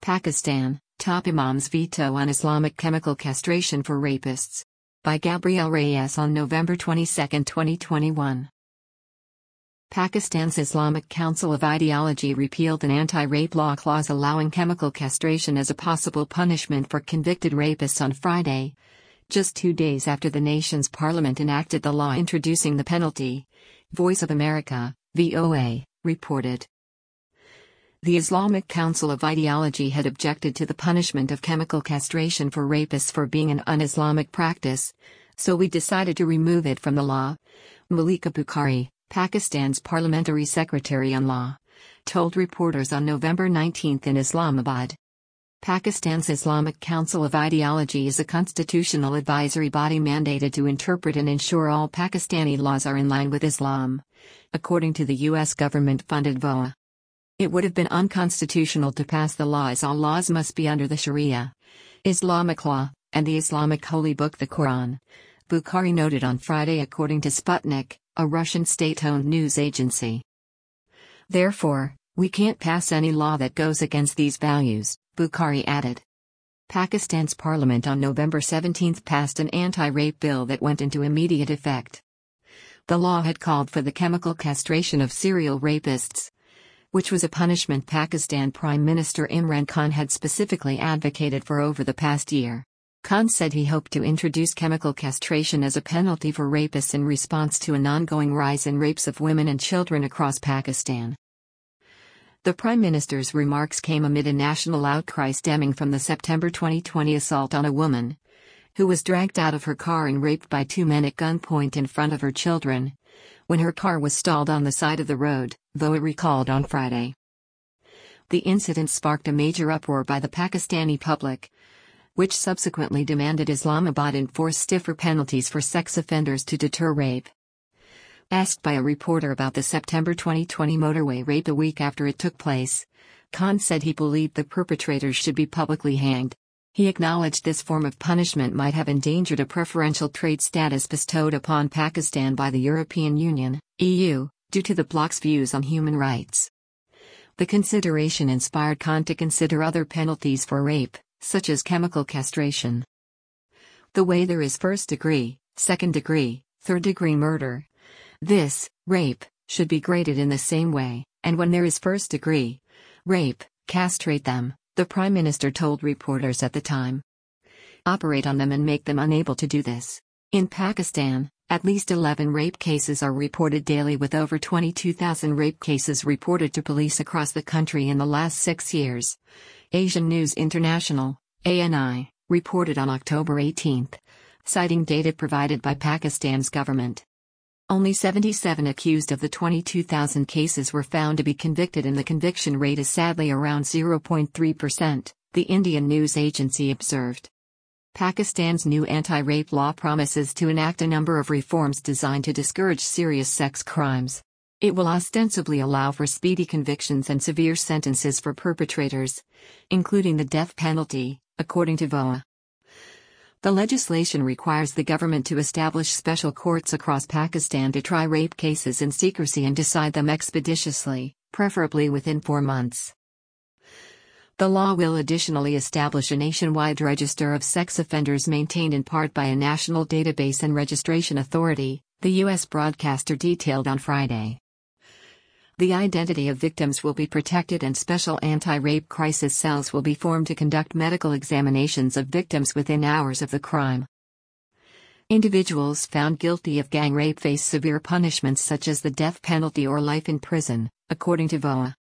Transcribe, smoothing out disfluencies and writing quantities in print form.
Pakistan, top imams veto on Islamic chemical castration for rapists. By Gabriel Reyes on November 22, 2021. Pakistan's Islamic Council of Ideology repealed an anti-rape law clause allowing chemical castration as a possible punishment for convicted rapists on Friday, just 2 days after the nation's parliament enacted the law introducing the penalty. Voice of America, VOA, reported. The Islamic Council of Ideology had objected to the punishment of chemical castration for rapists for being an un-Islamic practice, so we decided to remove it from the law. Malika Bukhari, Pakistan's parliamentary secretary on law, told reporters on November 19 in Islamabad. Pakistan's Islamic Council of Ideology is a constitutional advisory body mandated to interpret and ensure all Pakistani laws are in line with Islam, according to the U.S. government-funded VOA. It would have been unconstitutional to pass the law as all laws must be under the Sharia, Islamic law, and the Islamic holy book the Quran, Bukhari noted on Friday according to Sputnik, a Russian state-owned news agency. Therefore, we can't pass any law that goes against these values, Bukhari added. Pakistan's parliament on November 17 passed an anti-rape bill that went into immediate effect. The law had called for the chemical castration of serial rapists, which was a punishment Pakistan Prime Minister Imran Khan had specifically advocated for over the past year. Khan said he hoped to introduce chemical castration as a penalty for rapists in response to an ongoing rise in rapes of women and children across Pakistan. The Prime Minister's remarks came amid a national outcry stemming from the September 2020 assault on a woman who was dragged out of her car and raped by 2 men at gunpoint in front of her children, when her car was stalled on the side of the road, VOA recalled on Friday. The incident sparked a major uproar by the Pakistani public, which subsequently demanded Islamabad enforce stiffer penalties for sex offenders to deter rape. Asked by a reporter about the September 2020 motorway rape a week after it took place, Khan said he believed the perpetrators should be publicly hanged. He acknowledged this form of punishment might have endangered a preferential trade status bestowed upon Pakistan by the European Union, EU, due to the bloc's views on human rights. The consideration inspired Khan to consider other penalties for rape, such as chemical castration. The way there is first-degree, second-degree, third-degree murder, this, rape, should be graded in the same way, and when there is first-degree rape, castrate them, the Prime Minister told reporters at the time. Operate on them and make them unable to do this. In Pakistan, at least 11 rape cases are reported daily, with over 22,000 rape cases reported to police across the country in the last 6 years. Asian News International, ANI, reported on October 18, citing data provided by Pakistan's government. Only 77 accused of the 22,000 cases were found to be convicted, and the conviction rate is sadly around 0.3%, the Indian news agency observed. Pakistan's new anti-rape law promises to enact a number of reforms designed to discourage serious sex crimes. It will ostensibly allow for speedy convictions and severe sentences for perpetrators, including the death penalty, according to VOA. The legislation requires the government to establish special courts across Pakistan to try rape cases in secrecy and decide them expeditiously, preferably within 4 months. The law will additionally establish a nationwide register of sex offenders maintained in part by a national database and registration authority, the U.S. broadcaster detailed on Friday. The identity of victims will be protected, and special anti-rape crisis cells will be formed to conduct medical examinations of victims within hours of the crime. Individuals found guilty of gang rape face severe punishments such as the death penalty or life in prison, according to VOA.